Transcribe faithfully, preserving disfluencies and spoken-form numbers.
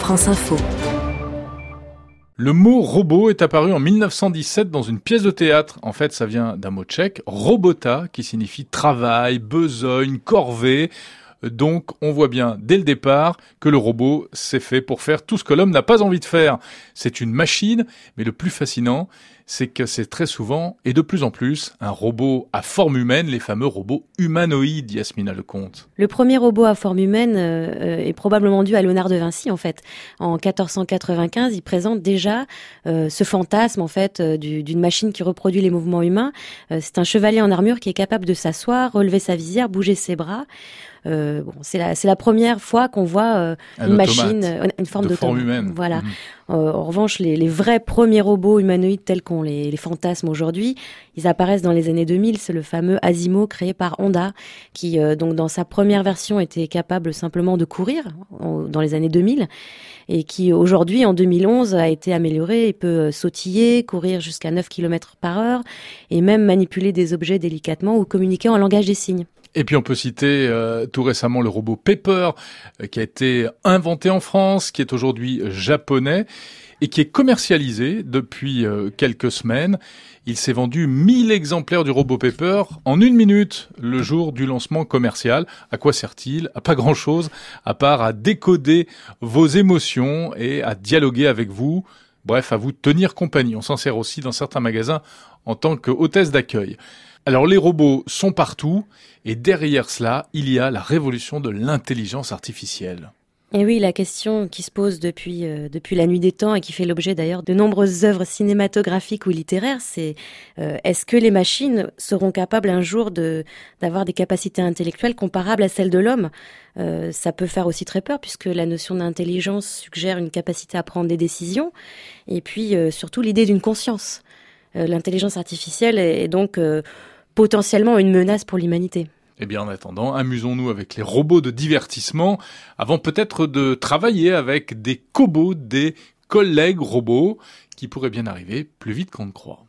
France Info. Le mot robot est apparu en mille neuf cent dix-sept dans une pièce de théâtre. En fait, ça vient d'un mot tchèque, robota, qui signifie travail, besogne, corvée. Donc, on voit bien dès le départ que le robot, c'est fait pour faire tout ce que l'homme n'a pas envie de faire. C'est une machine, mais le plus fascinant, c'est que c'est très souvent, et de plus en plus, un robot à forme humaine, les fameux robots humanoïdes, Yasmina Lecomte. Le premier robot à forme humaine euh, est probablement dû à Léonard de Vinci, en fait. En quatorze cent quatre-vingt-quinze, il présente déjà euh, ce fantasme, en fait, euh, du, d'une machine qui reproduit les mouvements humains. Euh, c'est un chevalier en armure qui est capable de s'asseoir, relever sa visière, bouger ses bras. Euh, bon, c'est la, c'est la première fois qu'on voit euh, une automate, machine, une forme de forme d'automate. humaine. Voilà. Mmh. Euh, en revanche, les, les vrais premiers robots humanoïdes tels qu'on les, les fantasme aujourd'hui, ils apparaissent dans les années deux mille. C'est le fameux Asimo créé par Honda, qui euh, donc dans sa première version était capable simplement de courir en, dans les années deux mille, et qui aujourd'hui, en deux mille onze, a été amélioré. Il peut sautiller, courir jusqu'à neuf kilomètres par heure, et même manipuler des objets délicatement ou communiquer en langage des signes. Et puis on peut citer euh, tout récemment le robot Pepper, euh, qui a été inventé en France, qui est aujourd'hui japonais et qui est commercialisé depuis euh, quelques semaines. Il s'est vendu mille exemplaires du robot Pepper en une minute le jour du lancement commercial. À quoi sert-il ? À pas grand-chose, à part à décoder vos émotions et à dialoguer avec vous. Bref, à vous tenir compagnie. On s'en sert aussi dans certains magasins en tant que hôtesse d'accueil. Alors les robots sont partout et derrière cela, il y a la révolution de l'intelligence artificielle. Et oui, la question qui se pose depuis euh, depuis la nuit des temps et qui fait l'objet d'ailleurs de nombreuses œuvres cinématographiques ou littéraires, c'est euh, est-ce que les machines seront capables un jour de d'avoir des capacités intellectuelles comparables à celles de l'homme ? euh, Ça peut faire aussi très peur puisque la notion d'intelligence suggère une capacité à prendre des décisions et puis euh, surtout l'idée d'une conscience. Euh, l'intelligence artificielle est, est donc euh, potentiellement une menace pour l'humanité. Eh bien, en attendant, amusons-nous avec les robots de divertissement avant peut-être de travailler avec des cobots, des collègues robots qui pourraient bien arriver plus vite qu'on ne croit.